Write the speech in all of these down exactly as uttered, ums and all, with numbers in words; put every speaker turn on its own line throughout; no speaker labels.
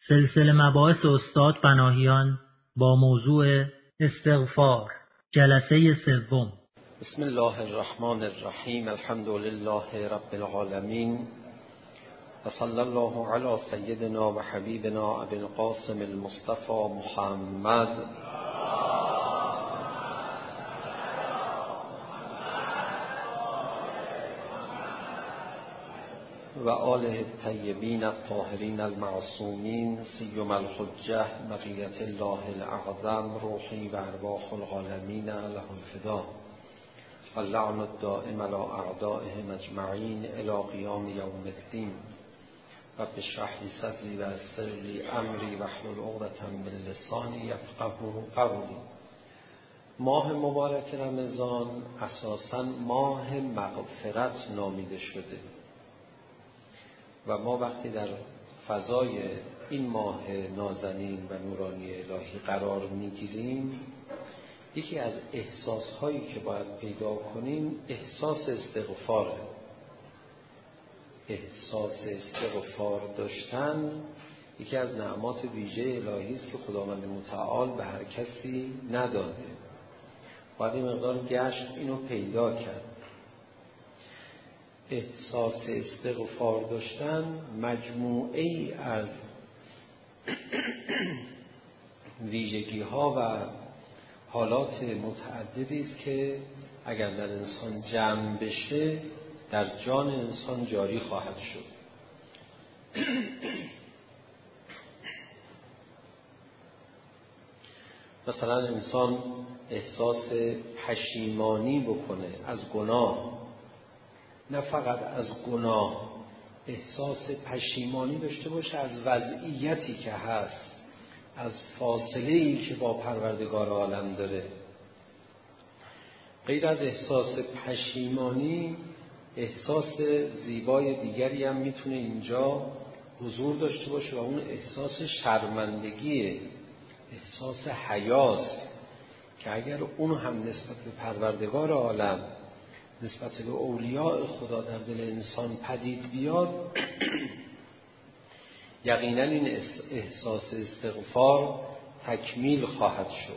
سلسله مباحث استاد پناهیان با موضوع استغفار، جلسه سوم.
بسم الله الرحمن الرحیم. الحمد لله رب العالمین و صلی الله علی سیدنا و حبیبنا ابی القاسم المصطفى محمد و آله الطیبین الطاهرین المعصومین، سیما الحجة بقیة الله الاعظم، روحی و ارواح العالمین له الفدا، واللعن الدائم علی اعدائهم اجمعین الی قیام یوم الدین. رب اشرح لی صدری و یسر لی امری واحلل عقدة من لسانی یفقهوا قولی. ماه مبارک رمضان اساساً ماه مغفرت نامیده شده و ما وقتی در فضای این ماه نازنین و نورانی الهی قرار میگیریم، یکی از احساسهایی که باید پیدا کنیم احساس استغفاره. احساس استغفار داشتن یکی از نعمات ویژه الهی است که خداوند متعال به هر کسی نداده. باید این مقدار گشت اینو پیدا کرد. احساس استغفار داشتن مجموعه ای از ویژگی ها و حالات متعددی است که اگر در انسان جمع بشه در جان انسان جاری خواهد شد. مثلا انسان احساس پشیمانی بکنه از گناه، نه فقط از گناه، احساس پشیمانی داشته باشه از وضعیتی که هست، از فاصله‌ای که با پروردگار عالم داره. غیر از احساس پشیمانی، احساس زیبای دیگری هم میتونه اینجا حضور داشته باشه و اون احساس شرمندگیه، احساس حیاست که اگر اون هم نسبت به پروردگار عالم، نسبت به اولیاء خدا در دل انسان پدید بیاد، یقینا این احساس استغفار تکمیل خواهد شد.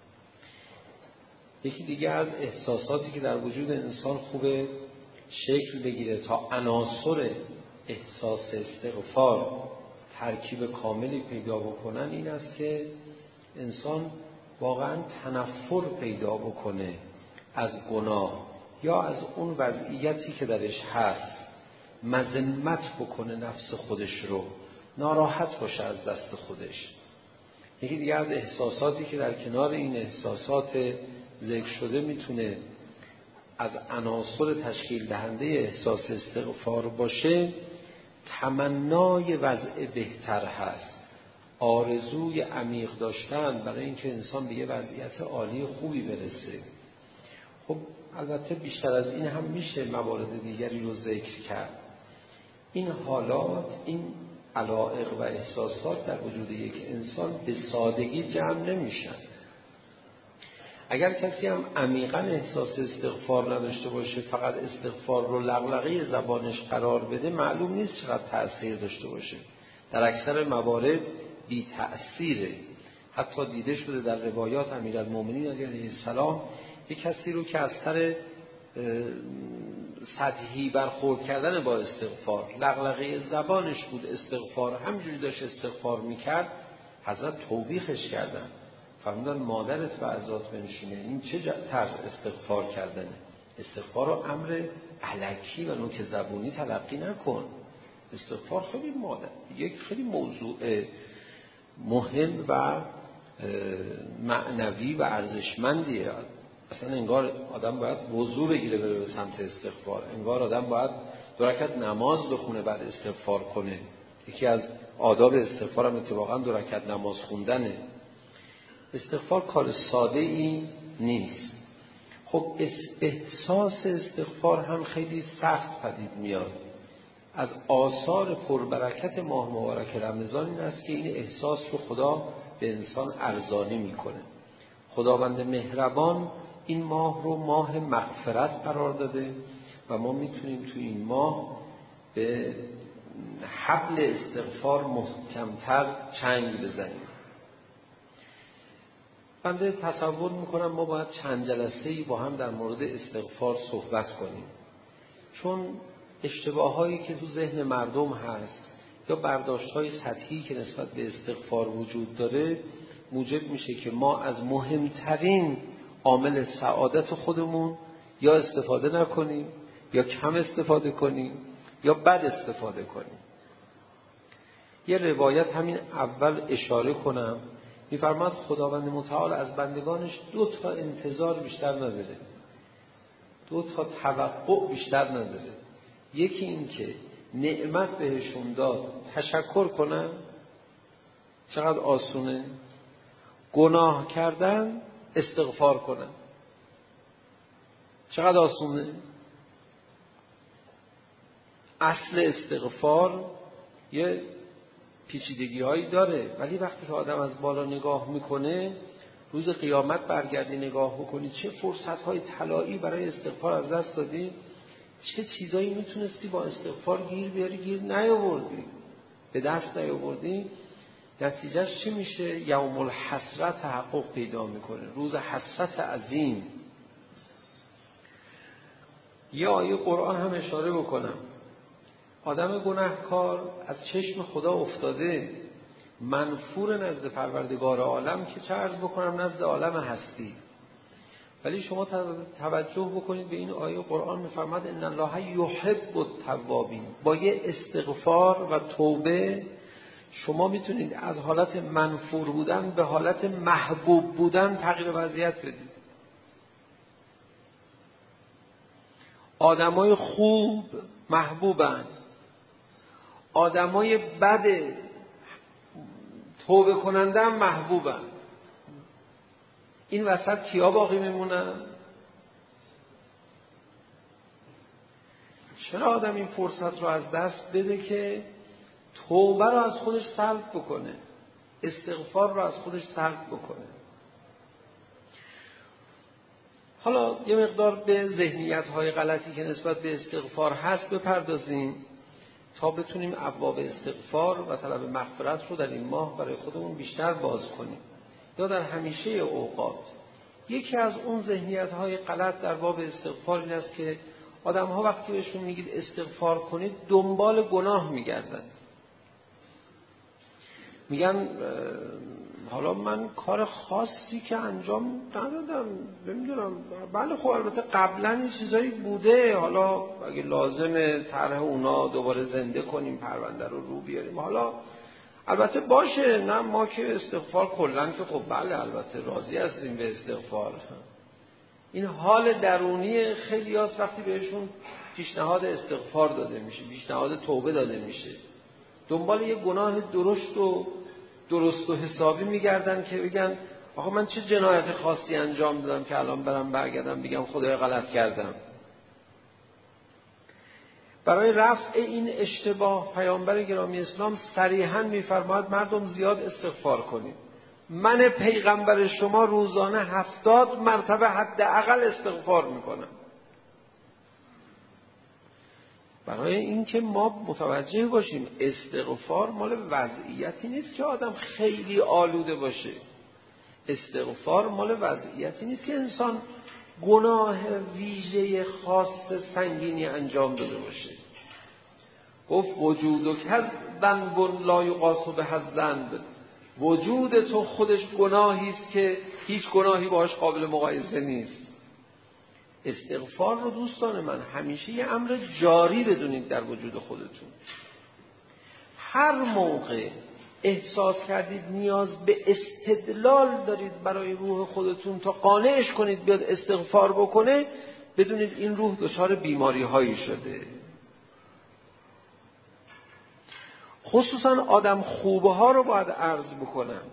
یکی دیگه از احساساتی که در وجود انسان خوبه شکل بگیره تا عناصر احساس استغفار ترکیب کاملی پیدا بکنن، این است که انسان واقعا تنفر پیدا بکنه از گناه یا از اون وضعیتی که درش هست، مذمت بکنه نفس خودش رو، ناراحت باشه از دست خودش. یکی دیگه از احساساتی که در کنار این احساسات ذکر شده میتونه از عناصر تشکیل دهنده احساس استغفار باشه، تمنای وضع بهتر هست، آرزوی عمیق داشتن برای اینکه انسان به یه وضعیت عالی خوبی برسه. خب البته بیشتر از این هم میشه موارد دیگری رو ذکر کرد. این حالات، این علایق و احساسات در وجود یک انسان به سادگی جمع نمیشن. اگر کسی هم عمیقاً احساس استغفار نداشته باشه، فقط استغفار رو لغلغه زبانش قرار بده، معلوم نیست چقدر تأثیر داشته باشه. در اکثر موارد بی تأثیره. حتی دیده شده در روایات امیرالمومنین علیه السلام یک کسی رو که از سر سطحی برخورد کردن با استغفار، لغلغه زبانش بود استغفار، همجوری داشت استغفار میکرد، حضرت توبیخش کردن، فرمودن مادرت و عزات بنشینه، این چه طرز استغفار کردنه؟ استغفار رو امر الکی و نوک زبونی تلقی نکن. استغفار خیلی مادر یک خیلی موضوع مهم و معنوی و ارزشمندیه. اصلا انگار آدم باید وضو بگیره بره به سمت استغفار، انگار آدم باید دو رکعت نماز بخونه بعد استغفار کنه. یکی از آداب استغفار هم اتفاقا دو رکعت نماز خوندنه. استغفار کار ساده ای نیست. خب احساس استغفار هم خیلی سخت پدید میاد. از آثار پربرکت ماه مبارک رمضان این است که این احساس رو خدا به انسان ارزانی میکنه. خداوند مهربان این ماه رو ماه مغفرت قرار داده و ما میتونیم تو این ماه به حبل استغفار محکمتر چنگ بزنیم. بنده تصور میکنم ما باید چند جلسه‌ای با هم در مورد استغفار صحبت کنیم، چون اشتباهایی که تو ذهن مردم هست یا برداشت‌های سطحی که نسبت به استغفار وجود داره موجب میشه که ما از مهمترین عامل سعادت خودمون یا استفاده نکنیم یا کم استفاده کنیم یا بد استفاده کنیم. یه روایت همین اول اشاره کنم، می‌فرماد خداوند متعال از بندگانش دو تا انتظار بیشتر نداره، دو تا توقع بیشتر نداره. یکی این که نعمت بهشون داد تشکر کنن، چقدر آسونه. گناه کردن استغفار کنن، چقدر آسونه. اصل استغفار یه پیچیدگی هایی داره، ولی وقتی که آدم از بالا نگاه میکنه، روز قیامت برگردی نگاه بکنی چه فرصت های طلایی برای استغفار از دست دادی، چه چیزایی میتونستی با استغفار گیر بیاری گیر نیاوردی، به دست نیاوردی. نتیجهش چه میشه؟ یوم الحسرت تحقق پیدا میکنه، روز حسرت عظیم. یه آیه قرآن هم اشاره بکنم. آدم گناهکار از چشم خدا افتاده، منفور نزد پروردگار عالم که چه عرض بکنم نزد عالم هستی. ولی شما توجه بکنید به این آیه قرآن، می‌فرماد ان الله یحب التوابین. با یه استغفار و توبه شما میتونید از حالت منفور بودن به حالت محبوب بودن تغییر وضعیت بدید. آدمای خوب محبوبن، آدمای بد توبه کننده هم محبوبن. این وسط کیا باقی میمونن؟ چرا آدم این فرصت رو از دست بده که توبه رو از خودش سلب بکنه، استغفار رو از خودش سلب بکنه؟ حالا یه مقدار به ذهنیت‌های غلطی که نسبت به استغفار هست بپردازیم تا بتونیم ابواب استغفار و طلب مغفرت رو در این ماه برای خودمون بیشتر باز کنیم، یا در همیشه اوقات. یکی از اون ذهنیت‌های غلط در باب استغفار این است که آدم‌ها وقتی بهشون میگید استغفار کنید دنبال گناه میگردن، میگن حالا من کار خاصی که انجام ندادم، نمیدونم، بله خب البته قبلا این چیزایی بوده، حالا اگه لازمه طرح اونا دوباره زنده کنیم، پرونده رو رو بیاریم، حالا البته باشه، نه ما که استغفار کلن که خب بله البته راضی هستیم به استغفار. این حال درونی خیلی هاست وقتی بهشون پیشنهاد استغفار داده میشه، پیشنهاد توبه داده میشه، دنبال یه گناه درشت و درست و حسابی میگردن که بگن آخه من چه جنایت خاصی انجام دادم که الان برم برگردم بگم خدای غلط کردم. برای رفع این اشتباه پیامبر گرامی اسلام صریحاً میفرماید مردم زیاد استغفار کنید. من پیغمبر شما روزانه هفتاد مرتبه حداقل استغفار میکنم. برای اینکه ما متوجه باشیم استغفار مال وضعیتی نیست که آدم خیلی آلوده باشه. استغفار مال وضعیتی نیست که انسان گناه ویژه خاص سنگینی انجام داده باشه. گفت وجود که ذنب لا یقاس به الذنب، وجود تو خودش گناهی است که هیچ گناهی باهاش قابل مقایسه نیست. استغفار رو دوستان من همیشه یه امر جاری بدونید در وجود خودتون. هر موقع احساس کردید نیاز به استدلال دارید برای روح خودتون تا قانعش کنید بیاد استغفار بکنه، بدونید این روح دچار بیماری هایی شده. خصوصا آدم خوبه ها رو باید عرض بکنم.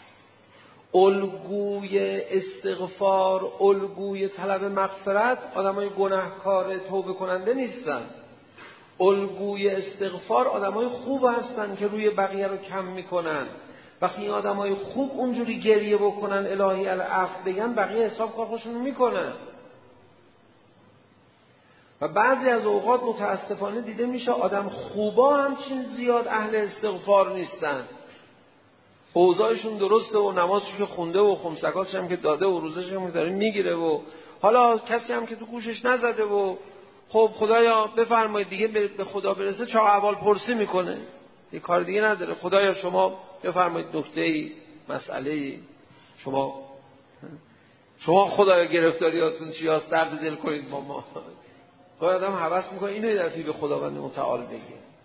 الگوی استغفار، الگوی طلب مغفرت آدمای گناهکار توبه کننده نیستن. الگوی استغفار آدمای خوب هستن که روی بقیه رو کم میکنن. وقتی این آدمای خوب اونجوری گریه بکنن الهی العفو بگن، بقیه حساب کار خودشون میکنن. و بعضی از اوقات متاسفانه دیده میشه آدم خوبا همچین زیاد اهل استغفار نیستن. اوضاعشون درسته و نمازش که خونده و خمسکاتش هم که داده و روزش هم که داره میگیره و حالا کسی هم که تو گوشش نزده و خب خدایا بفرمایید دیگه به خدا برسه، چه احوال پرسی میکنه، یه کار دیگه نداره. خدایا شما بفرمایید نکته‌ای، مسئله‌ای، شما شما خدایا گرفتاریاتون چی هست، درد دل کنید با ما. گاهی آدم هوس میکنه اینو یه دفعه به خداوند متعال بگه،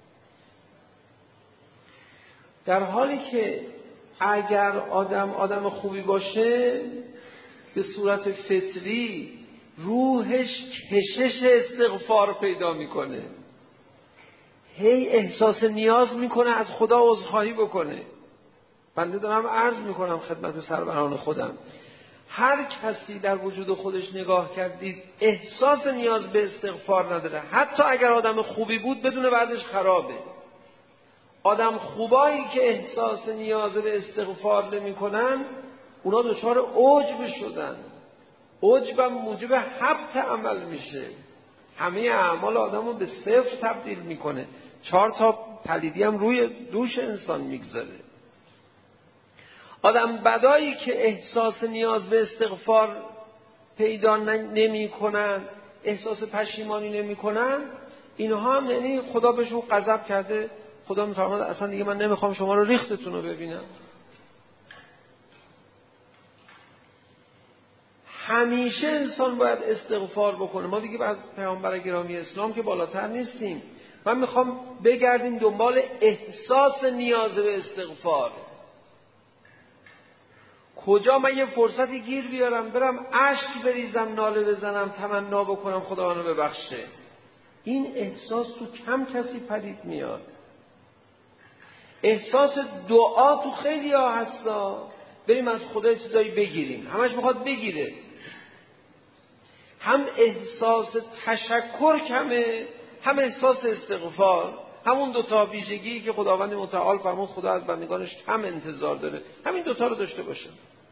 در حالی که اگر آدم آدم خوبی باشه به صورت فطری روحش کشش استغفار پیدا میکنه، هی احساس نیاز میکنه از خدا عذرخواهی بکنه. بنده دارم عرض میکنم خدمت سروران خودم، هر کسی در وجود خودش نگاه کردید احساس نیاز به استغفار نداره، حتی اگر آدم خوبی بود بدون وضعش خرابه. آدم خوبایی که احساس نیاز به استغفار نمی کنن اونا دچار عجب شدن. عجب موجب حبط عمل میشه، همه اعمال آدم رو به صفر تبدیل میکنه، چهار تا پلیدی هم روی دوش انسان میگذاره. آدم بدایی که احساس نیاز به استغفار پیدا نمی کنن، احساس پشیمانی نمی کنن، اینها هم یعنی خدا بهشون غضب کرده. خدا میفرماد اصلا دیگه من نمیخوام شما رو ریختتون رو ببینم. همیشه انسان باید استغفار بکنه. ما دیگه بعد پیامبر گرامی اسلام که بالاتر نیستیم. من میخوام بگردیم دنبال احساس نیاز به استغفار. کجا من یه فرصتی گیر بیارم برم اشک بریزم، ناله بزنم، تمنا بکنم خدا منو ببخشه؟ این احساس تو کم کسی پدید میاد. احساس دعا تو خیلی ها هستا، بریم از خدا چیزایی بگیریم، همش میخواد بگیره. هم احساس تشکر کمه، هم احساس استغفار. همون دوتا ویژگی که خداوند متعال فرمود خدا از بندگانش کم انتظار داره، همین دوتا رو داشته باشه.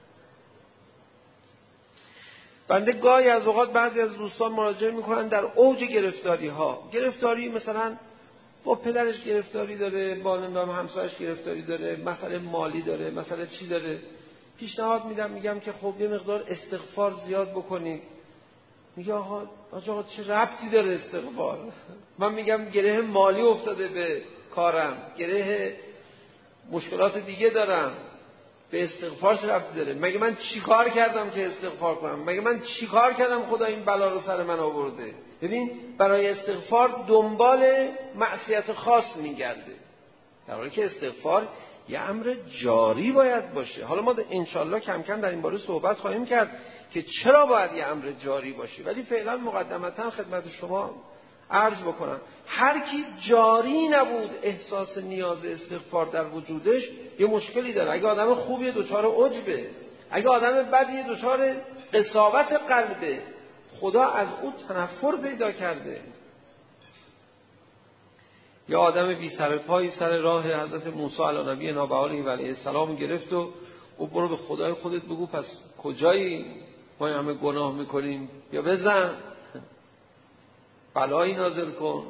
بنده گاهی از اوقات بعضی از دوستان مراجعه میکنن در اوج گرفتاری ها، گرفتاری مثلا با پدرش گرفتاری داره، با نمیدونم همسرش گرفتاری داره، مسئله مالی داره، مسئله چی داره، پیشنهاد میدم میگم که خب یه مقدار استغفار زیاد بکنید. میگه آقا آقا چه ربطی داره استغفار؟ من میگم گره مالی افتاده به کارم، گره مشکلات دیگه دارم، به استغفار چه ربطی داره؟ مگه من چی کار کردم که استغفار کنم؟ مگه من چی کار کردم خدا این بلا رو سر من آورده؟ ببین برای استغفار دنبال معصیت خاص میگرده، در حالی که استغفار یه امر جاری باید باشه. حالا ما انشالله کم کم در این باره صحبت خواهیم کرد که چرا باید یه امر جاری باشه، ولی فعلا مقدمتا خدمت شما عرض بکنم هر کی جاری نبود احساس نیاز استغفار در وجودش یه مشکلی داره. اگه آدم خوبیه دچار عجبه، اگه آدم بدیه دچار قساوت قلبه، خدا از او تنفر پیدا کرده. یا آدم بی سر پایی سر راه حضرت موسی علی نبی نابعالی و علیه السلام گرفت و او برو به خدای خودت بگو پس کجایی ما همه گناه میکنیم، یا بزن بلایی نازل کن.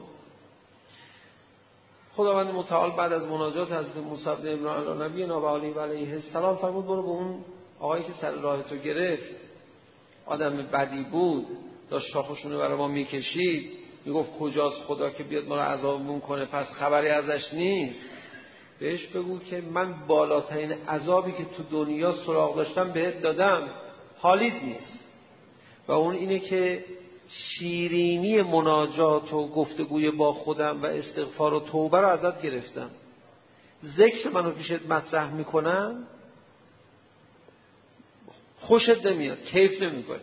خداوند متعال بعد از مناجات حضرت موسی بن عمران علی نبی نابعالی و علیه السلام فرمود برو به اون آقایی که سر راه تو گرفت، آدم بدی بود، داشت شاخشونه برای ما میکشید، میگفت کجاست خدا که بیاد ما رو عذابمون کنه، پس خبری ازش نیست. بهش بگو که من بالاترین عذابی که تو دنیا سراغ داشتم بهت دادم، حالیت نیست. و اون اینه که شیرینی مناجات و گفتگوی با خودم و استغفار و توبه رو ازت گرفتم. ذکر منو پیشت مطرح میکنم خوشت نمیاد، کیف نمیکنی.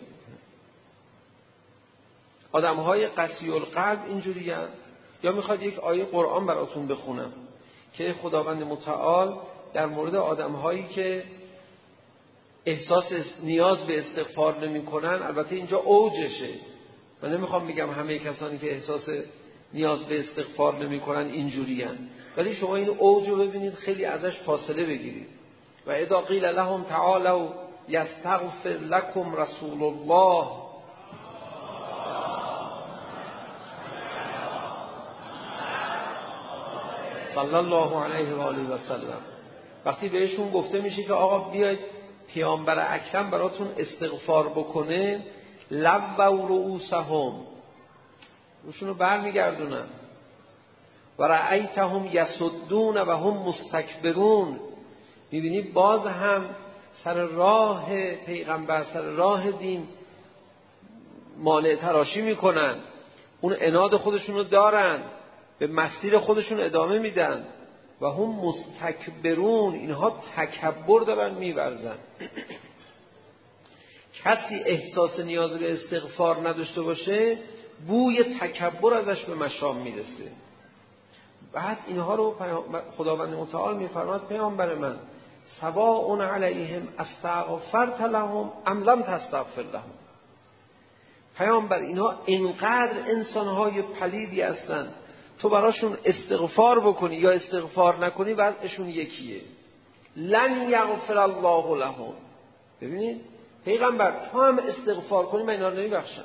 آدم های قسی القلب اینجوری هستند. یا میخواد یک آیه قرآن براتون بخونم که خداوند متعال در مورد آدم هایی که احساس نیاز به استغفار نمی کنن، البته اینجا اوجشه، من نمیخوام بگم همه کسانی که احساس نیاز به استغفار نمی کنن اینجوری هستند، ولی شما این اوج رو ببینید خیلی ازش فاصله بگیرید. و اذا قیل لهم تعالوا یستغفر لکم رسول الله صلی الله علیه و آله و سلم وقتی بهشون گفته میشه که آقا بیاید پیامبر اکرم براتون استغفار بکنه، لووا رؤوسهم، روشونو برمیگردونن، و رأیتهم یصدون و هم مستکبرون، میبینی باز هم سر راه پیغمبر، سر راه دین مانع تراشی میکنن، اون عناد خودشونو دارن، به مسیر خودشون ادامه میدن. و هم مستکبرون، اینها تکبر دارن میورزن. کسی احساس نیاز به استغفار نداشته باشه، بوی تکبر ازش به مشام میرسه. بعد اینها رو خداوند متعال میفرماد پیامبر من سواء علیهم استغفرت لهم ام لم تستغفر لهم. پیامبر اینها اینقدر انسانهای پلیدی هستن، تو براشون استغفار بکنی یا استغفار نکنی وضعشون یکیه. لن یغفر الله لهم. ببینید پیغمبر تو هم استغفار کنی من اینا رو نمیبخشم.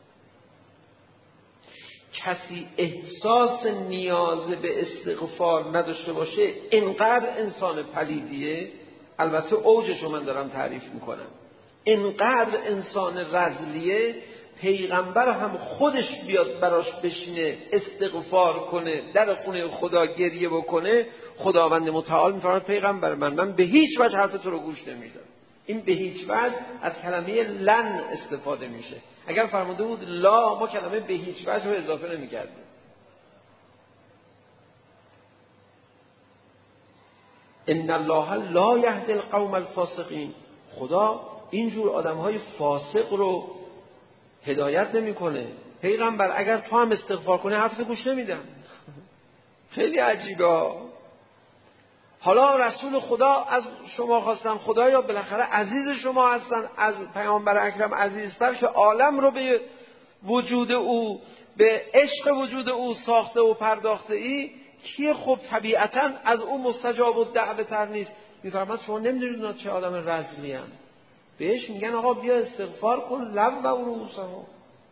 کسی احساس نیاز به استغفار نداشته باشه اینقدر انسان پلیدیه، البته اوجشو من دارم تعریف میکنم، اینقدر انسان رذلیه، پیغمبر هم خودش بیاد براش بشینه استغفار کنه، در خونه خدا گریه بکنه، خداوند متعال میفرماید پیغمبر من من به هیچ وجه حرف تو رو گوش نمیدم. این به هیچ وجه از کلمه لن استفاده میشه. اگر فرموده بود لا، ما کلمه به هیچ وجه رو اضافه نمی‌کردیم. ان الله لا یهدی القوم الفاسقین. خدا اینجور آدم‌های فاسق رو هدایت نمی‌کنه. پیغمبر اگر تو هم استغفار کنی حرف گوش نمیدم. خیلی عجیبه. حالا رسول خدا از شما خواستن، خدایا بالاخره عزیز شما هستن، از پیامبر اکرم عزیزتر که عالم رو به وجود او، به عشق وجود او ساخته و پرداخته ای، کیه خب طبیعتا از او مستجاب و دعوه تر نیست؟ میفرماد شما نمیدونید اونا چه آدم رذلی ان. بهش میگن آقا بیا استغفار کن، لب و رؤوسهم،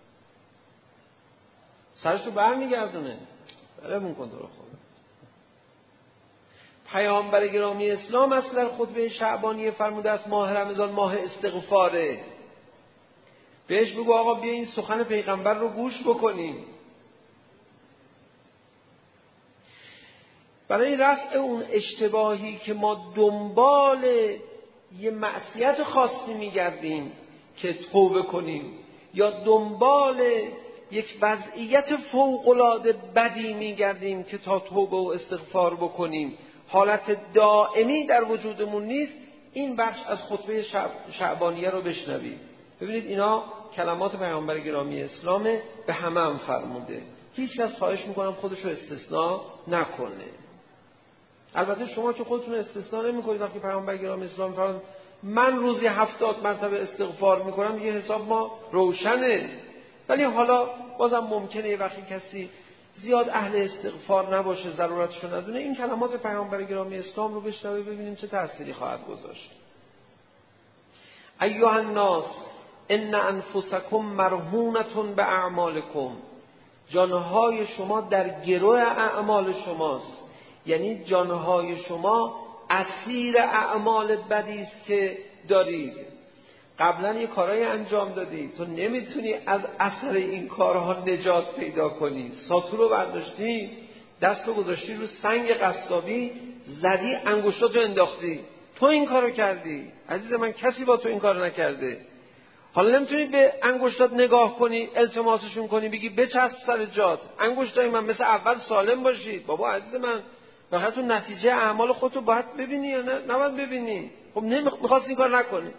سرش رو برمیگردونه، بلمون کن تو رو خدا. پیامبر گرامی اسلام اصلا در خطبه شعبانی فرموده است ماه رمضان ماه استغفاره. بهش بگو آقا بیا این سخن پیغمبر رو گوش بکنیم. برای رفع اون اشتباهی که ما دنبال یه معصیت خاصی میگردیم که توبه کنیم، یا دنبال یک وضعیت فوق‌العاده بدی میگردیم که تا توبه و استغفار بکنیم، حالت دائمی در وجودمون نیست، این بخش از خطبه شعب شعبانیه رو بشنوید. ببینید اینا کلمات پیامبر گرامی اسلامه، به همه هم فرموده. هیچ کس خواهش میکنم خودش رو استثناء نکنه. البته شما که خودتون استثناء نمیکنید، وقتی پیامبر گرامی اسلام فرمود من روزی هفتاد مرتبه استغفار میکنم، یه حساب ما روشنه. ولی حالا بازم ممکنه یه وقتی کسی زیاد اهل استغفار نباشه، ضرورتشو ندونه، این کلمات پیامبر گرامی اسلام رو بشنوه، ببینیم چه تأثیری خواهد گذاشت. ایها الناس ان انفسکم مرهونة باعمالکم. جانهای شما در گرو اعمال شماست، یعنی جانهای شما اسیر اعمال بدی است که دارید. قبلا یه کارهای انجام دادی، تو نمیتونی از اثر این کارها نجات پیدا کنی. ساتور رو برداشتی، دست رو گذاشتی رو سنگ قصابی، زدی انگشتاتو انداختی، تو این کارو کردی. عزیز من کسی با تو این کارو نکرده. حالا نمیتونی به انگشتات نگاه کنی، التماسشون کنی، بگی بچسب سر جات، انگشتای من مثل اول سالم باشید. بابا عزیز من واقعا تو نتیجه اعمال خودتو باید ببینی یا نه نباید ببینی؟ خب نمیخواست این کار نکنی.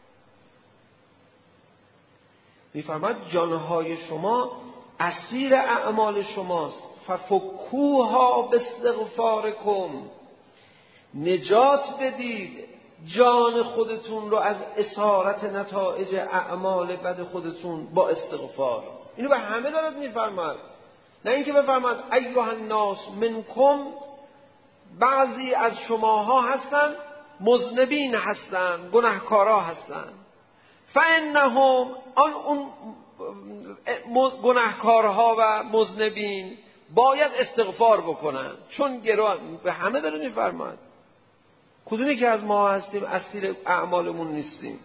میفرماد جانهای شما اسیر اعمال شماست، ففکوها باستغفارکم. نجات بدید جان خودتون رو از اسارت نتایج اعمال بد خودتون با استغفار. اینو به همه دارد میفرماد، نه اینکه بفرماد ایها الناس منکم، بعضی از شماها هستن مذنبین هستن، گناهکارا هستن. فانهم آن اون گناهکارها و مذنبین باید استغفار بکنن، چون گراه به همه داره میفرماید. کدومی که از ما هستیم اسیر اعمالمون نیستیم؟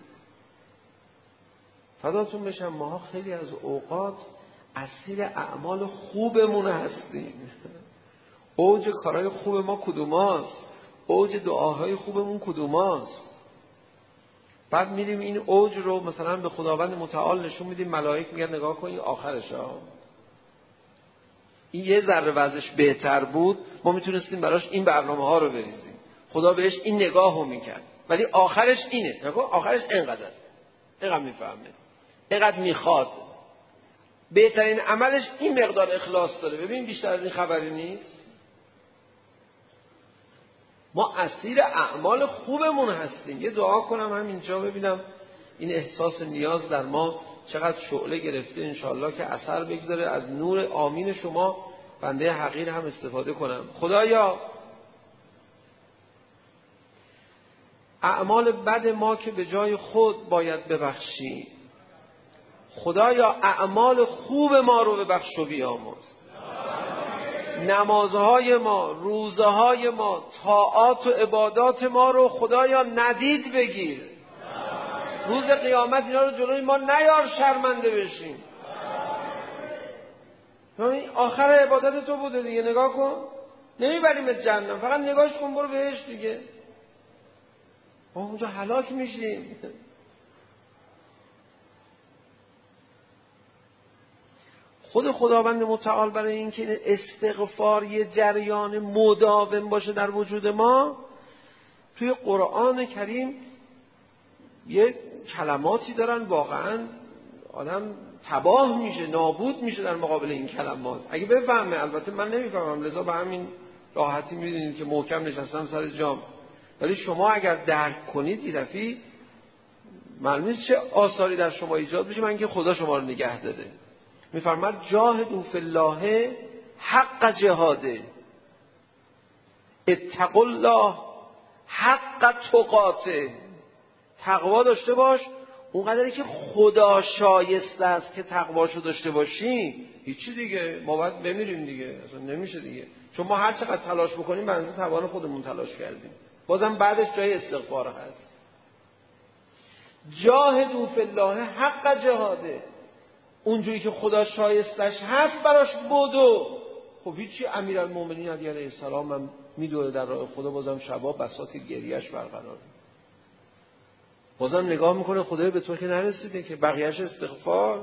فداتون بشم ماها خیلی از اوقات اسیر اعمال خوبمون هستیم. اوج کارهای خوب ما کدوماست؟ اوج دعاهای خوبمون کدوماست؟ بعد میریم این اوج رو مثلا به خداوند متعال نشون میدیم، ملائک میگن نگاه کنید آخرش ها این یه ذره وضعش بهتر بود ما میتونستیم براش این برنامه ها رو بریزیم، خدا بهش این نگاه رو میکرد، ولی آخرش اینه. نگاه آخرش اینقدر اینقدر میفهمه، اینقدر میخواد، بهترین عملش این مقدار اخلاص داره. ببین بیشتر از این خبری نیست. ما اسیر اعمال خوبمون هستیم. یه دعا کنم همینجا ببینم این احساس نیاز در ما چقدر شعله گرفته، انشالله که اثر بگذاره. از نور آمین شما بنده حقیر هم استفاده کنم. خدایا اعمال بد ما که به جای خود باید ببخشی، خدایا اعمال خوب ما رو ببخش و بیامرز. نمازهای ما، روزهای ما، طاعات و عبادات ما رو خدایا ندید بگیر. روز قیامت اینا رو جلوی ما نیار شرمنده بشیم. آخر عبادت تو بوده دیگه، نگاه کن، نمیبریمت جهنم، فقط نگاهش کن برو بهش دیگه. ما اونجا هلاک میشیم. خود خداوند متعال برای اینکه استغفار یه جریان مداوم باشه در وجود ما، توی قرآن کریم یه کلماتی دارن واقعا آدم تباه میشه، نابود میشه در مقابل این کلمات اگه بفهمه. البته من نمیفهمم، لذا به همین راحتی میدونید که محکم نشستم سر جام، ولی شما اگر درک کنید این دفعه معلومه چه آثاری در شما ایجاد بشه. من که خدا شما رو نگه داره. میفرماد جاهدوا فی الله حق جهاده، اتقوا الله حق تقاته. تقوا داشته باش اونقدری که خدا شایسته است که تقواشو داشته باشی. هیچی دیگه، ما باید بمیریم دیگه، اصلا نمیشه دیگه. چون ما هر چقدر تلاش بکنیم به اندازه توان خودمون تلاش کردیم، بازم بعدش جای استغفار هست. جاهدوا فی الله حق جهاده، اونجوری که خدا شایستش هست براش بدو. خب هیچی، امیرالمومنین علی علیه السلام هم میدوه در راه خدا، بازم شبا بساط گریهش برقراره، بازم نگاه میکنه خدای به تو که نرسیده که بقیهش استغفار،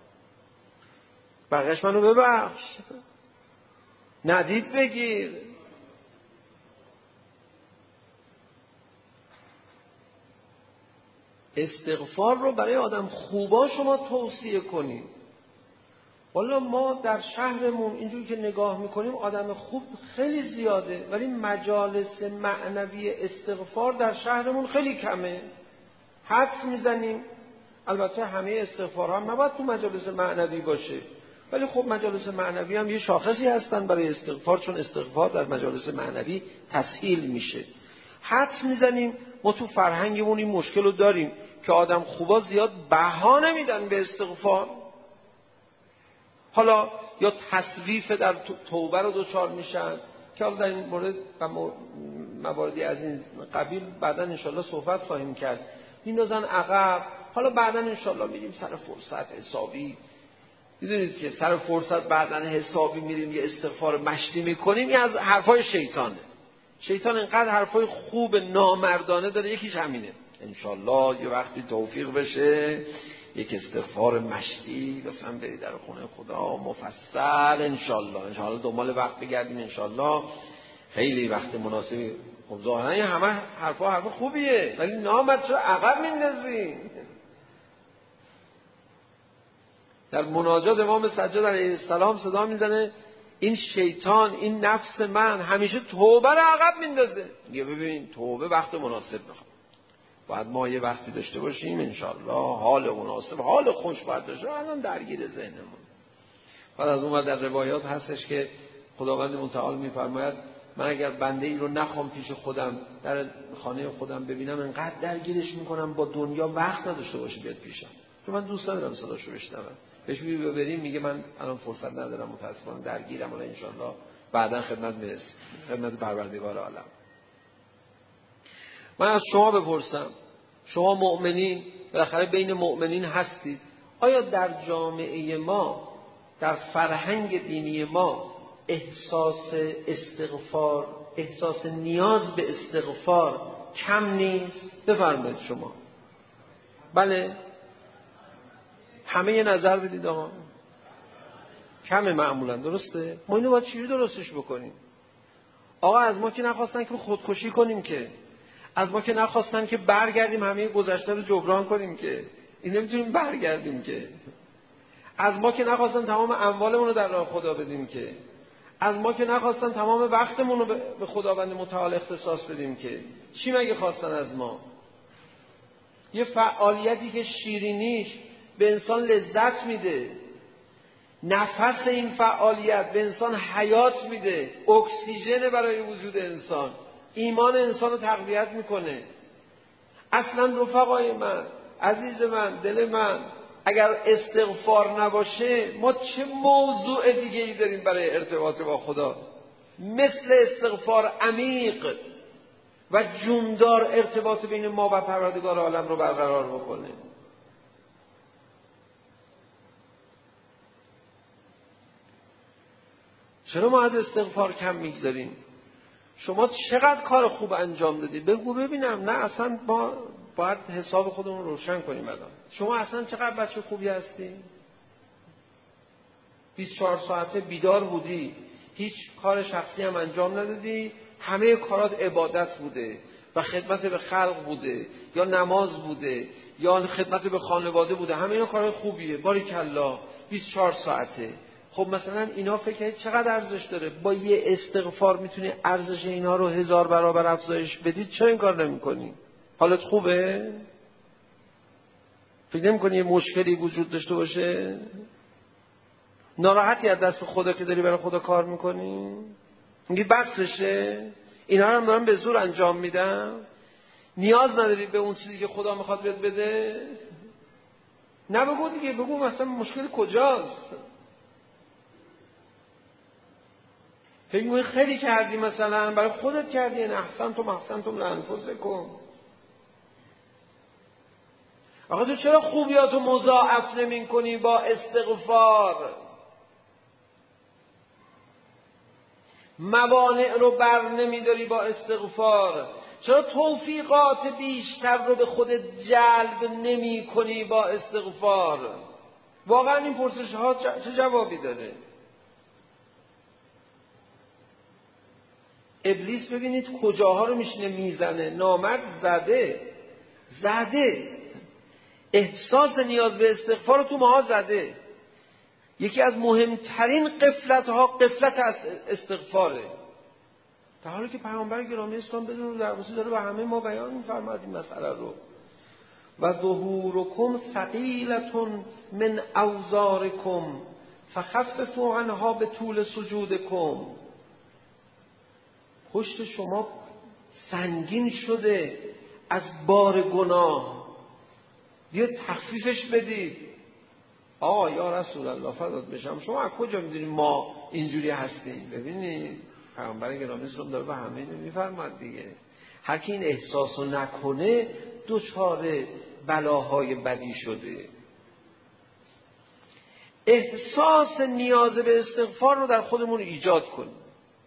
بقیهش منو ببخش، ندید بگیر. استغفار رو برای آدم خوبا شما توصیه کنید. والا ما در شهرمون اینجوری که نگاه میکنیم آدم خوب خیلی زیاده، ولی مجالس معنوی استغفار در شهرمون خیلی کمه. حدس میزنیم، البته همه استغفارها هم نباید تو مجالس معنوی باشه، ولی خب مجالس معنوی هم یه شاخصی هستن برای استغفار، چون استغفار در مجالس معنوی تسهیل میشه. حدس میزنیم ما تو فرهنگمون این مشکل رو داریم که آدم خوبا زیاد بها نمیدن به استغفار. حالا یا تصویف در توبه رو دوچار میشن که حالا در این مورد و مواردی از این قبیل بعدا انشالله صحبت خواهیم کرد. میندازن عقب، حالا بعدا انشالله میریم سر فرصت حسابی. میدونید که سر فرصت بعدا حسابی میریم یه استغفار مشتی میکنیم. این از حرفای شیطانه. شیطان اینقدر حرفای خوب نامردانه داره، یکیش همینه انشالله یه وقتی توفیق بشه یک استغفار مشتی مثلا بری در خونه خدا مفصل انشالله انشالله دنبال وقت بگردیم انشالله خیلی وقت مناسبی. خب ظاهرا این همه حرفا حرف خوبیه، ولی نامرد چرا عقب میندازی؟ در مناجات امام سجاد علیه السلام صدا میزنه این شیطان، این نفس من همیشه توبه رو عقب میندازه. میگه ببین توبه وقت مناسب میخواد، باید ما یه وقتی داشته باشیم انشالله حال مناسب، حال خوش باید داشته، الان درگیر ذهنمون. بعد از اون در روایات هستش که خداوند متعال میفرماید من اگر بنده ای رو نخوام پیش خودم در خانه خودم ببینم انقدر درگیرش میکنم با دنیا وقت نداشته باشه بیاد پیشم، چون من دوست ندارم صداشو بشنوم. بهش میگه بریم، میگه من الان فرصت ندارم متاسفانه درگیرم، ولی ان شاءالله بعدا خدمت میرسم، خدمت پروردگار عالم. من از شما بپرسم، شما مؤمنین، بالاخره بین مؤمنین هستید، آیا در جامعه ما، در فرهنگ دینی ما احساس استغفار، احساس نیاز به استغفار کم نیست؟ بفرمایید شما. بله، همه یه نظر بدید آقا. کمه معمولا، درسته؟ ما اینو باید چجوری درستش بکنیم؟ آقا از ما که نخواستن که خودکشی کنیم، که از ما که نخواستن که برگردیم همه گذشته رو جبران کنیم، که این نمیتونیم برگردیم، که از ما که نخواستن تمام اموالمون رو در راه خدا بدیم، که از ما که نخواستن تمام وقتمون رو به خداوند متعال اختصاص بدیم، که چی مگه خواستن از ما؟ یه فعالیتی که شیرینیش به انسان لذت میده، نفس این فعالیت به انسان حیات میده، اکسیژن برای وجود انسان، ایمان انسان رو تقویت میکنه. اصلا رفقای من، عزیز من، دل من، اگر استغفار نباشه ما چه موضوع دیگه ای داریم برای ارتباط با خدا مثل استغفار عمیق و جوندار ارتباط بین ما و پروردگار عالم رو برقرار بکنه. چرا ما از استغفار کم میگذاریم؟ شما چقدر کار خوب انجام دادی؟ بگو ببینم. نه اصلا ما باید حساب خودمون رو روشن کنیم الان. شما اصلا چقدر بچه خوبی هستی؟ بیست و چهار ساعته بیدار بودی، هیچ کار شخصی هم انجام ندادی، همه کارات عبادت بوده و خدمت به خلق بوده، یا نماز بوده، یا خدمت به خانواده بوده. همه اینا کارهای خوبیه، باریکالله، بیست و چهار ساعته. خب مثلا اینا فکر کنید چقدر ارزش داره؟ با یه استغفار میتونی ارزش اینا رو هزار برابر افزایش بدید. چرا این کار نمی‌کنی؟ حالت خوبه؟ فکر نمی‌کنی یه مشکلی وجود داشته باشه؟ ناراحتی از دست خدا که داری برای خدا کار می‌کنی؟ میگی بسشه؟ اینا رو هم دارم به زور انجام میدم؟ نیاز نداری به اون چیزی که خدا میخواد بهت بده؟ نه بگو دیگه، بگو مثلا مشکل کجاست؟ فکر می‌کنی خیلی کردی، مثلا برای خودت کردی، ان احسنتم احسنتم لانفسکم. آقا تو چرا خوبیاتو مضاعف نمی‌کنی با استغفار؟ موانع رو بر نمی‌داری با استغفار؟ چرا توفیقات بیشتر رو به خودت جلب نمی‌کنی با استغفار؟ واقعا این پرسش‌ها چه جوابی داره؟ ابلیس ببینید کجاها رو میشینه میزنه. نامرد زده زده احساس نیاز به استغفار رو تو ماها زده. یکی از مهمترین قفلت‌ها قفلت از استغفاره، در حالی که پیامبر گرامی اسلام بدون درباسی داره و همه ما بیان می‌فرماد این مسئله رو. و ظهورکم ثقیلتون من اوزارکم فخففوا عنها به طول سجودکم. پشت شما سنگین شده از بار گناه، بیا تخفیفش بدید. آه یا رسول الله فدات بشم، شما از کجا میدونید ما اینجوری هستیم؟ ببینید پیامبر گرامی اسلام داره به همه اینو میفرماد دیگه. هر کی این احساسو نکنه دچار بلاهای بدی شده. احساس نیاز به استغفار رو در خودمون ایجاد کنیم.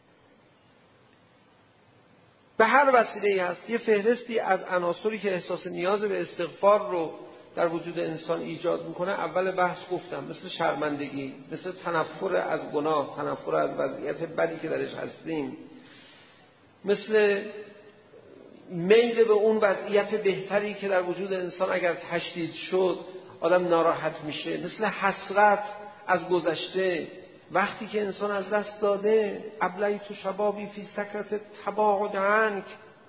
به هر وسیله‌ای هست یه فهرستی از عناصری که احساس نیاز به استغفار رو در وجود انسان ایجاد میکنه اول بحث گفتم، مثل شرمندگی، مثل تنفر از گناه، تنفر از وضعیت بدی که درش هستیم، مثل میل به اون وضعیت بهتری که در وجود انسان اگر تشدید شد آدم ناراحت میشه، مثل حسرت از گذشته. وقتی که انسان از دست داده، ابلیت شبابی فی سکرت تباعد عنک،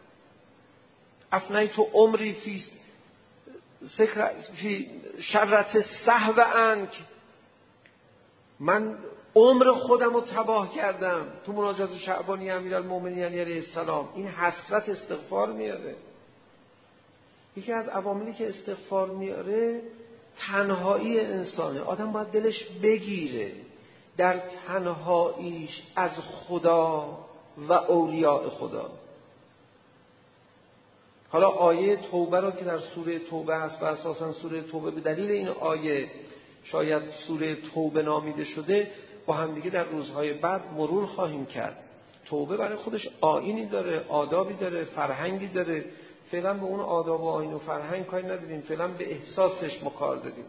افنیت عمری فی سکرت فی شرت سهو عنک. من عمر خودم رو تباه کردم. تو مناجات شعبانی امیرالمومنین علیه السلام این حسرت استغفار میاره. یکی از عواملی که استغفار میاره تنهایی انسانه. آدم باید دلش بگیره در تنهاییش از خدا و اولیاء خدا. حالا آیه توبه را که در سوره توبه است و اساساً سوره توبه به دلیل این آیه شاید سوره توبه نامیده شده، با هم دیگه در روزهای بعد مرور خواهیم کرد. توبه برای خودش آیینی داره، آدابی داره، فرهنگی داره. فعلا به اون آداب و آیین و فرهنگ کاری نداریم، فعلا به احساسش ما کار داریم.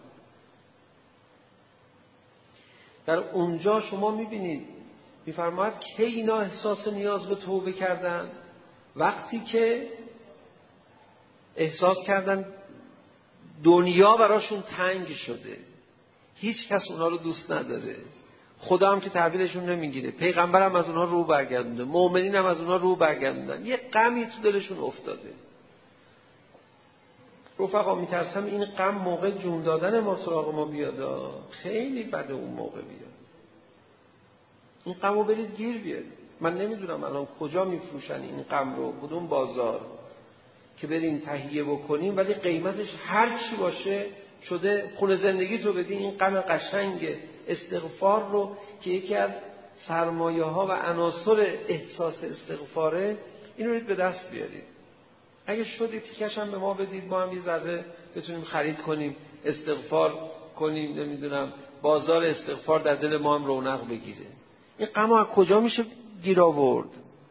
در اونجا شما میبینید میفرماید که اینا احساس نیاز به توبه کردن، وقتی که احساس کردن دنیا براشون تنگ شده، هیچ کس اونا رو دوست نداره، خدا هم که تحویلشون نمیگیره، پیغمبر هم از اونا رو برگردونده، مؤمنین هم از اونا رو برگردوندن، یه غمی تو دلشون افتاده. رفقا میترسم این غم موقع جون دادن ما سراغ ما بیاد، خیلی بده اون موقع بیاد. این غم رو برید گیر بیارید. من نمیدونم الان کجا میفروشن این غم رو، کدوم بازار که بریم تهیه بکنیم، ولی قیمتش هر چی باشه شده خون زندگی تو بدی. این غم قشنگ استغفار رو که یکی از سرمایه ها و عناصر احساس استغفاره، این رو به دست بیارید. اگه شدید تیکش هم به ما بدید، ما هم یه ذره بتونیم خرید کنیم، استغفار کنیم، نمیدونم بازار استغفار در دل ما هم رونق بگیره. این غم از کجا میشه گیر آورد؟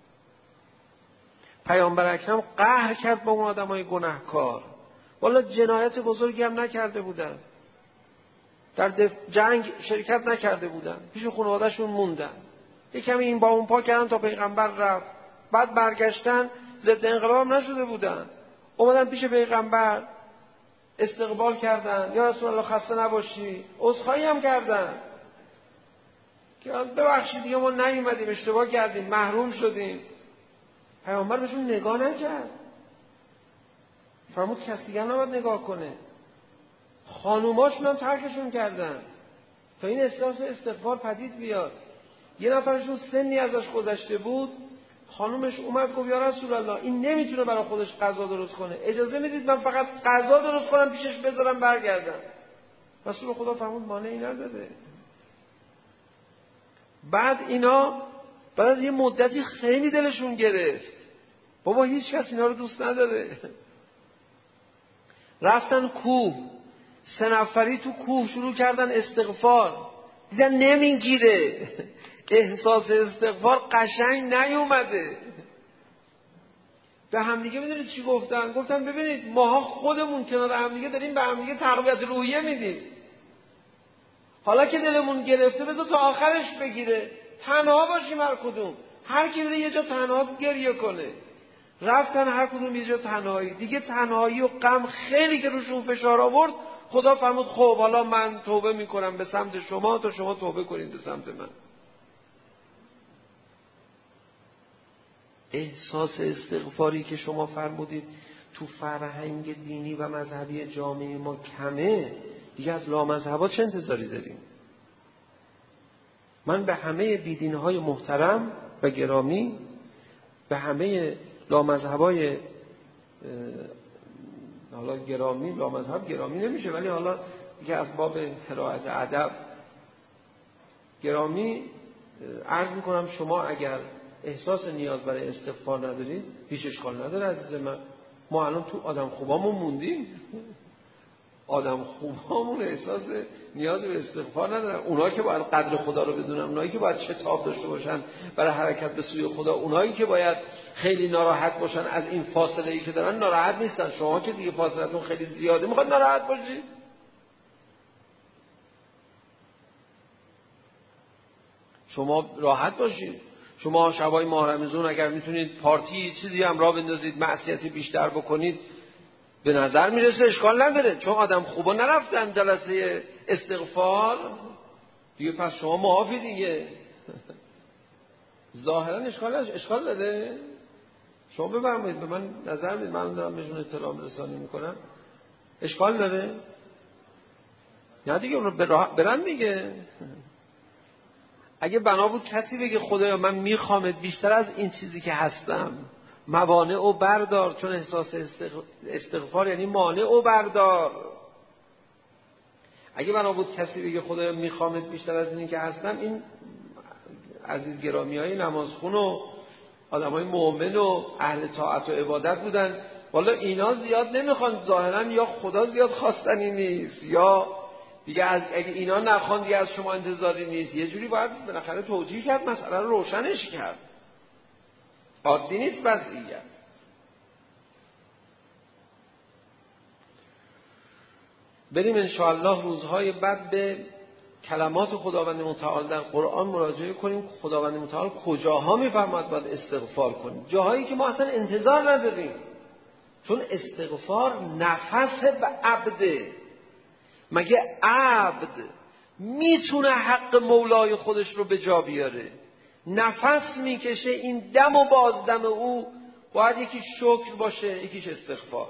پیامبر اکرم قهر کرد با اون آدمای گناهکار. والا جنایت بزرگی هم نکرده بودن، در جنگ شرکت نکرده بودن، پیش خانواده‌شون موندن، یک کمی این با اون پا کردن تا پیغمبر رفت، بعد برگشتن ضد انقلاب نشده بودن، اومدن پیش پیغمبر استقبال کردن، یا رسول الله خسته نباشی، عذرخواهی هم کردن که ببخشید دیگه ما نیومدیم، اشتباه کردیم، محروم شدیم. پیامبر بهشون نگاه نکرد، فرمود کس دیگه نباید نگاه کنه. خانوماشون هم ترکشون کردن تا این احساس استغفار پدید بیاد. یه نفرشون سنی ازش گذشته بود، خانومش اومد گفت یا رسول الله این نمیتونه برای خودش غذا درست کنه، اجازه میدید من فقط غذا درست کنم پیشش بذارم برگردم؟ رسول خدا فرمود مانعی نداده. بعد اینا بعد از یه مدتی خیلی دلشون گرفت، بابا هیچ کس اینا رو دوست نداره. رفتن کوه، سه نفری تو کوه شروع کردن استغفار، دیدن نمیگیره، احساس استغفار قشنگ نیومده. به همدیگه میدونید چی گفتن؟ گفتن ببینید ماها خودمون کنار همدیگه داریم به همدیگه تقویت روحیه میدیم، حالا که دلمون گرفته بذار تا آخرش بگیره، تنها باشیم هر کدوم، هر کی بره یه جا تنها گریه کنه. رفتن هر کدوم یه جا تنهایی، دیگه تنهایی و غم خیلی که روشون فشار آورد، خدا فرمود خب حالا من توبه میکنم به سمت شما تا شما توبه کنید به سمت من. احساس استغفاری که شما فرمودید تو فرهنگ دینی و مذهبی جامعه ما کمه، دیگه از لامذهبا چه انتظاری داریم؟ من به همه بیدینهای محترم و گرامی، به همه لامذهبای حالا گرامی، لامذهب گرامی نمیشه ولی حالا دیگه از باب قرائت ادب گرامی عرض میکنم، شما اگر احساس نیاز برای استغفار ندارید هیچ اشکال نداره عزیز من. ما الان تو آدم خوبامون موندیم، آدم خوبامون احساس نیاز به استغفار ندارن. اونایی که باید قدر خدا رو بدونن، اونایی که باید شتاب داشته باشن برای حرکت به سوی خدا، اونایی که باید خیلی ناراحت باشن از این فاصله ای که دارن، ناراحت نیستن. شما که دیگه فاصلتون خیلی زیاده میخواد ناراحت باشید. شما راحت باشید. شما شبای ماه رمضان اگر میتونید پارتی چیزی هم راه بندازید، معصیتی بیشتر بکنید، به نظر میرسه اشکال نداره، چون آدم خوبا نرفتن جلسه استغفار دیگه، پس شما معافی دیگه. ظاهرا اشکال اشکال داره. شما بفرمایید به من نظر بدید، من دارم بهشون اطلاع رسانی میکنم. اشکال داره؟ نه دیگه اون برن دیگه. اگه بنا بود کسی بگه خدایا من میخوامت بیشتر از این چیزی که هستم، موانع و بردار، چون احساس استغفار یعنی مانع و بردار. اگه بنا بود کسی بگه خدایا میخوامت بیشتر از اینی که هستم، این عزیز گرامی های نمازخون و آدم های مؤمن و اهل طاعت و عبادت بودن. والا اینا زیاد نمیخوان، ظاهرا یا خدا زیاد خواستنی نیست یا دیگه از اگه اینا نخوان دیگه از شما انتظاری نیست. یه جوری باید بالاخره توجیه کرد، مسئله رو روشنش کرد. عادی نیست وضعیت. بریم انشاءالله روزهای بعد به کلمات خداوند متعال در قرآن مراجعه کنیم. خداوند متعال کجاها میفرماید باید استغفار کنیم، جاهایی که ما اصلا انتظار نداریم. چون استغفار نفس به عبده. مگه عبد میتونه حق مولای خودش رو به جا بیاره؟ نفس میکشه، این دم و بازدم او باید یکی شکر باشه، یکیش استغفار.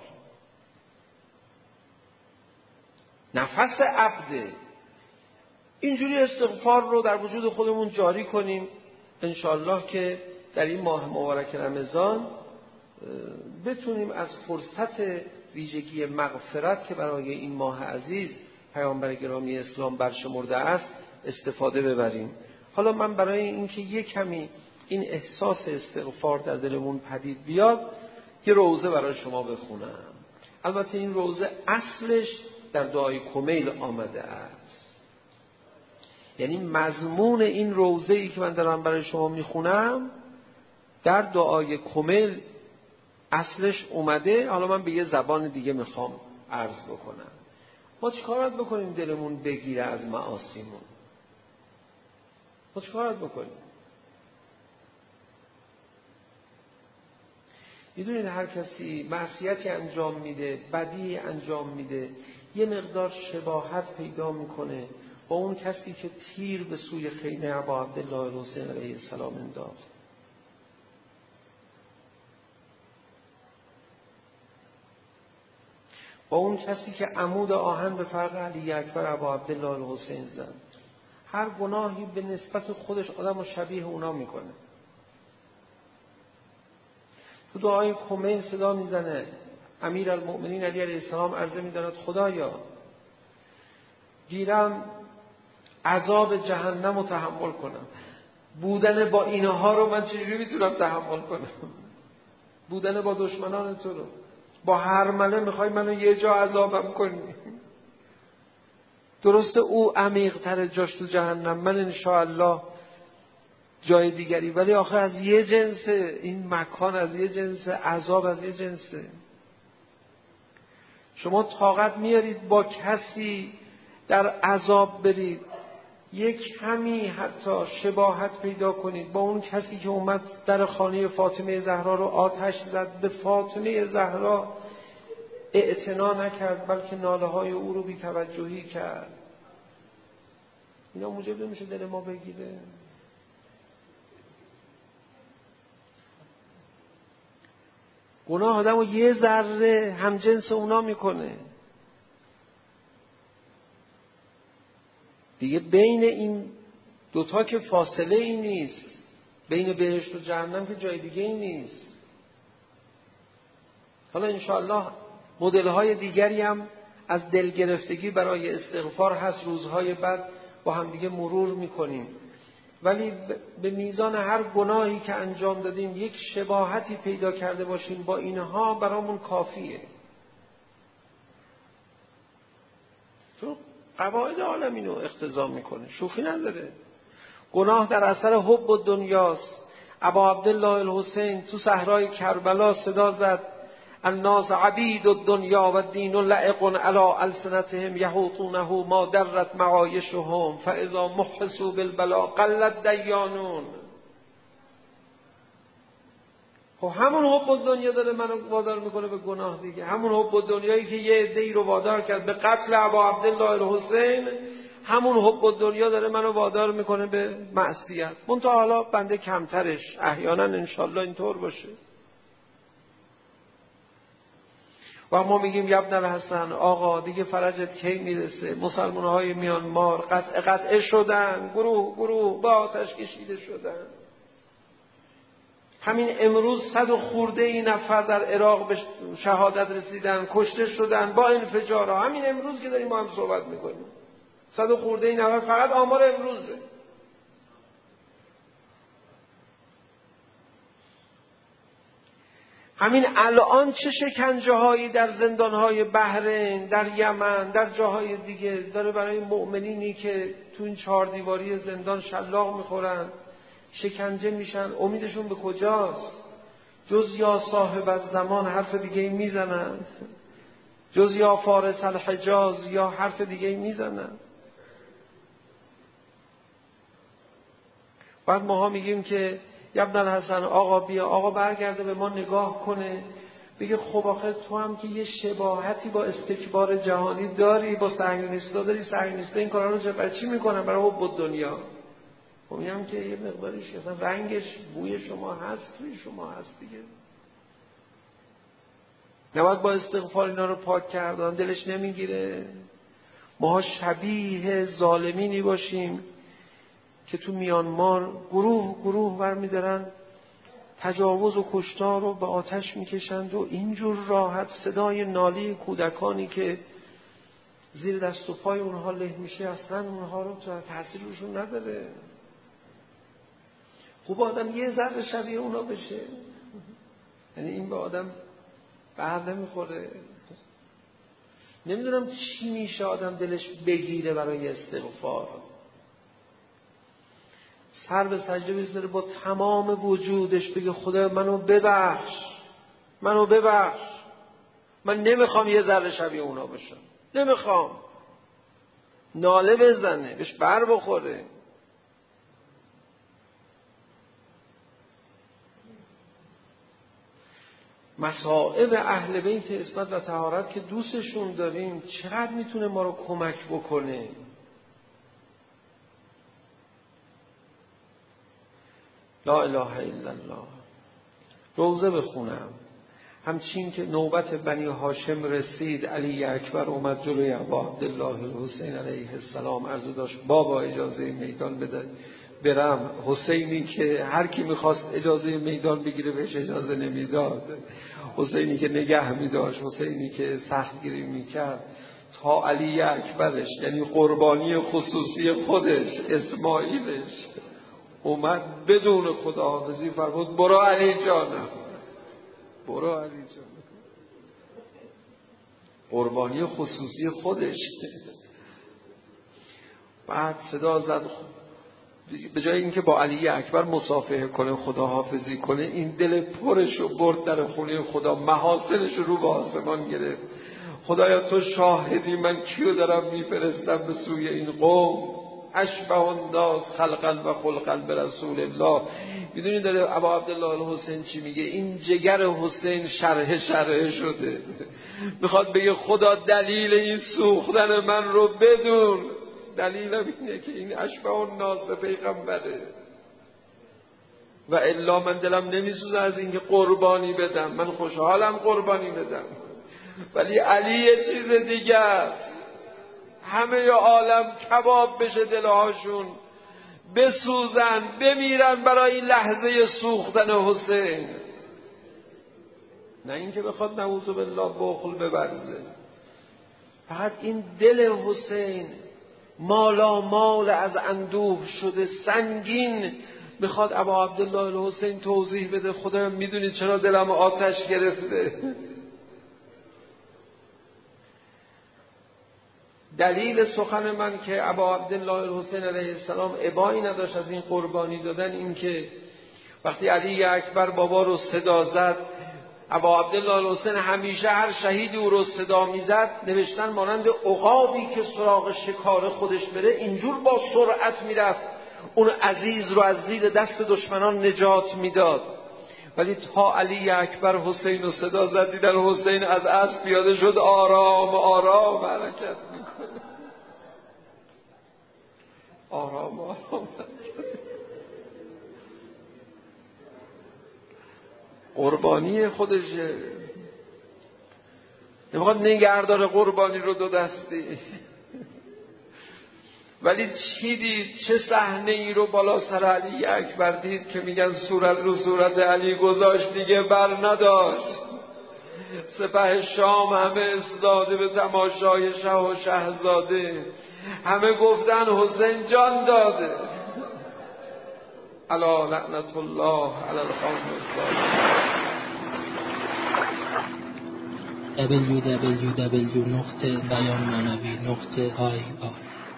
نفس عبده. اینجوری استغفار رو در وجود خودمون جاری کنیم انشاءالله که در این ماه مبارک رمضان بتونیم از فرصت ویژگی مغفرت که برای این ماه عزیز پیامبر گرامی اسلام برشمرده است استفاده ببریم. حالا من برای اینکه یک کمی این احساس استغفار در دلمون پدید بیاد یه روزه برای شما بخونم. البته این روزه اصلش در دعای کمیل آمده است، یعنی مضمون این روزه‌ای که من دارم برای شما میخونم در دعای کمیل اصلش اومده. حالا من به یه زبان دیگه میخوام عرض بکنم. ما چیکار باید بکنیم دلمون بگیره از معاصیمون؟ ما چیکار باید بکنیم؟ میدونید هر کسی معصیتی انجام میده، بدی انجام میده، یه مقدار شباهت پیدا میکنه با اون کسی که تیر به سوی خیمه ابا عبدالله الحسین علیه السلام انداخت. با اون کسی که عمود آهن به فرق علی اکبر ابا عبدالله الحسین زد. هر گناهی به نسبت خودش آدم رو شبیه اونا میکنه. تو دعای کمیل صدا میزنه امیر المؤمنین علی علیه السلام عرضه میداند خدایا گیرم عذاب جهنم رو تحمل کنم، بودن با اینها رو من چجوری میتونم تحمل کنم؟ بودن با دشمنان تو رو، با هرمله میخوای منو یه جا عذابم کنی؟ درسته او عمیق تر جاش تو جهنم، من انشاءالله جای دیگری، ولی آخه از یه جنسه این مکان، از یه جنسه عذاب، از یه جنسه. شما طاقت میارید با کسی در عذاب برید، یک کمی حتی شباهت پیدا کنید با اون کسی که اومد در خانه فاطمه زهرا رو آتش زد، به فاطمه زهرا اعتنا نکرد بلکه ناله های او رو بی‌توجهی کرد. اینا موجب نمیشه دل ما بگیره؟ گناه آدم رو یه ذره همجنس اونا میکنه. دیگه بین این دوتا که فاصله ای نیست، بین بهشت و جهنم که جای دیگه ای نیست. حالا انشاءالله مدل های دیگری هم از دلگرفتگی برای استغفار هست، روزهای بعد با هم دیگه مرور میکنیم. ولی به میزان هر گناهی که انجام دادیم یک شباهتی پیدا کرده باشیم با اینها برامون کافیه. چون قواعد عالم اینو اقتضا میکنه، شوخی نداره. گناه در اثر حب و دنیاست. ابا عبدالله الحسین تو صحرای کربلا صدا زد الناس عبید الدنیا و الدین لعق علی السنتهم یحوطونه ما درت معایشهم فاذا محسوا بالبلا قلت دیانون. خب همون حب دنیا داره منو وادار میکنه به گناه دیگه. همون حب دنیایی که یه عده‌ای رو وادار کرد به قتل ابا عبدالله الحسین، همون حب دنیا داره منو وادار میکنه به معصیت. منتها حالا بنده کمترش، احیانا انشالله اینطور باشه. و ما میگیم یبن الحسن آقا دیگه فرجت کی میرسه؟ مسلمان‌های میانمار قطع قطعه شدن، گروه گروه با آتش کشیده شدن. همین امروز صد و خورده این نفر در عراق به شهادت رسیدن، کشته شدن با انفجارها. همین امروز که داریم با هم صحبت میکنیم صد و خورده این نفر، فقط آمار امروزه. همین الان چه شکنجه هایی در زندان های بحرین، در یمن، در جاهای دیگه داره برای مؤمنینی که تو این چهار دیواری زندان شلاق میخورن، شکنجه میشن. امیدشون به کجاست؟ جز یا صاحب الزمان حرف دیگه میزنن، جز یا فارس الحجاز یا حرف دیگه میزنن. بعد ماها میگیم که ابن الحسن آقا بیا، آقا برگرده به ما نگاه کنه بگه خب آخه تو هم که یه شباهتی با استکبار جهانی داری، با صهیونیستا داری، صهیونیستا این کارا رو چه برای چی میکنن؟ برای حب دنیا. خب میگم که یه مقداریش اصلا رنگش بوی شما هست، توی شما هست دیگه. نباید با استغفار اینا رو پاک کردن، دلش نمیگیره ماها شبیه ظالمینی باشیم که تو میانمار گروه گروه برمی‌دارن تجاوز و کشتار رو به آتش میکشند و اینجور راحت صدای نالی کودکانی که زیر دست و پای اونها له میشه اصلا اونها رو تأثیر روشون نداره. خوب آدم یه ذره شبیه اونا بشه، یعنی این به آدم بر نمیخوره. نمیدونم چی میشه آدم دلش بگیره برای استغفار، سر به سجده بذاره با تمام وجودش بگه خدا منو ببخش، منو ببخش، من نمیخوام یه ذره شبیه اونا باشم، نمیخوام. ناله بزنه، بهش بر بخوره. مصائب اهل بیت عصمت و طهارت که دوستشون داریم چقدر میتونه ما رو کمک بکنه. لا اله الا الله. روزه بخونم. همچین که نوبت بنی هاشم رسید، علی اکبر اومد جلوی ابا عبدالله الحسین علیه السلام عرض داشت بابا اجازه میدان بده برم. حسینی که هر کی میخواست اجازه میدان بگیره بهش اجازه نمیداد، حسینی که نگه میداشت، حسینی که سخت گیری میکرد، تا علی اکبرش یعنی قربانی خصوصی خودش اسماعیلش اومد بدون خداحافظی فرمود برو علی جانم، برو علی جانم. قربانی خصوصی خودش. بعد صدا زد، به جای اینکه با علی اکبر مصافحه کنه خداحافظی کنه، این دل پرش رو برد در خونه خدا، محاسنش رو به آسمان گرفت. خدایا تو شاهدی من کیو دارم میفرستم به سوی این قوم، اشبه الناس خلقا و خلقا به رسول الله. میدونی داره ابا عبدالله الحسین چی میگه؟ این جگر حسین شرح شرح شده، میخواد بگه خدا دلیل این سوختن من رو بدون. دلیلم اینه که این اشبه الناس به پیغمبره و الا من دلم نمیسوزه از اینکه قربانی بدم، من خوشحالم قربانی بدم، ولی علی یه چیز دیگه است. همه ی عالم کباب بشه دلهاشون، بسوزن بمیرن برای این لحظه سوختن حسین، نه اینکه بخواد نعوذ بالله بخل ببرزه. فقط این دل حسین مالا مال از اندوه شده، سنگین. میخواد ابا عبدالله الحسین توضیح بده خدا میدونی چرا دلم آتش گرفته؟ دلیل سخن من که ابا عبدالله الحسین علیه السلام ابایی نداشت از این قربانی دادن این که وقتی علی اکبر بابا رو صدا زد، ابا عبدالله الحسین همیشه هر شهیدی او رو صدا میزد نوشتن مانند عقابی که سراغ شکار خودش بره اینجور با سرعت میرفت اون عزیز رو از زیر دست دشمنان نجات میداد. ولی تا علی اکبر حسین رو صدا زد دیدن حسین از اسب پیاده شد، آرام آرام حرکت میکنه، آرام آرام قربانی خودشه، نمیخواد نگهدار قربانی رو دو دستی. ولی چی دید؟ چه صحنه ای رو بالا سر علی اکبر دید که میگن صورت رو صورت علی گذاشت دیگه بر نداشت. سپه شام همه استاده به تماشای شه و شهزاده، همه گفتن حسین جان داده. الا لعنت الله علی القوم الظالمین.
دبلیو دبلیو دبلیو نقطه بیان معنوی نقطه آی آر